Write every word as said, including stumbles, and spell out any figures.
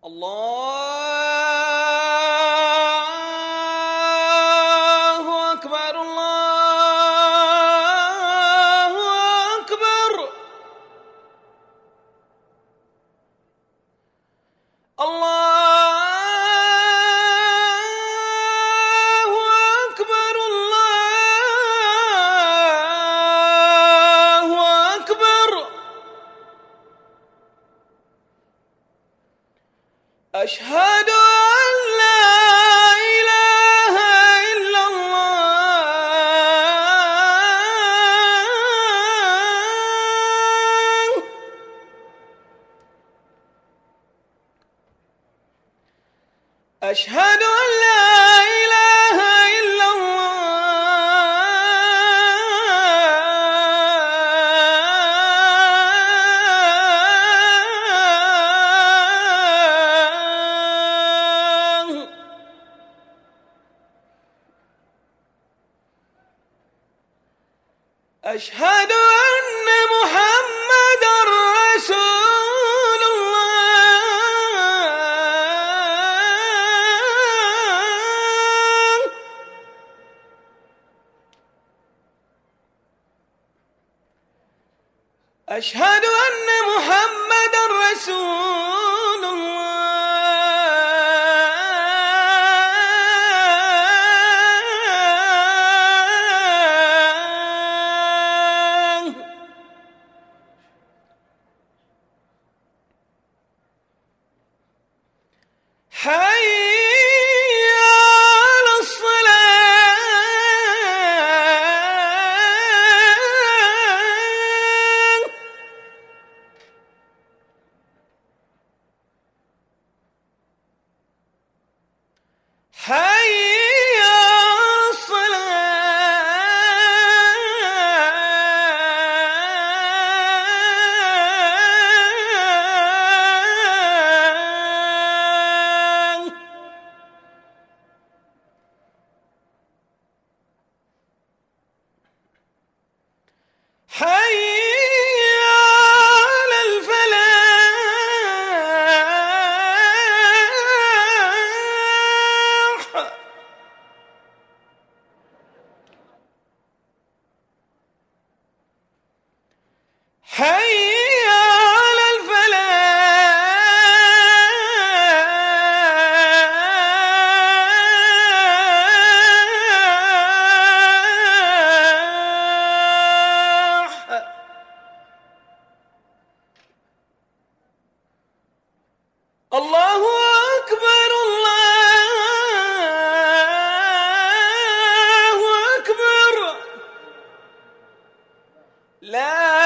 الله أكبر الله أكبر الله أكبر الله أكبر أشهد أن لا إله إلا الله أشهد أن لا إله إلا الله أشهد أن محمدًا رسول الله أشهد أن محمدًا رسول الله حي على الصلاة حي على الصلاة حي على الفلاح حي على الفلاح الله أكبر الله أكبر لا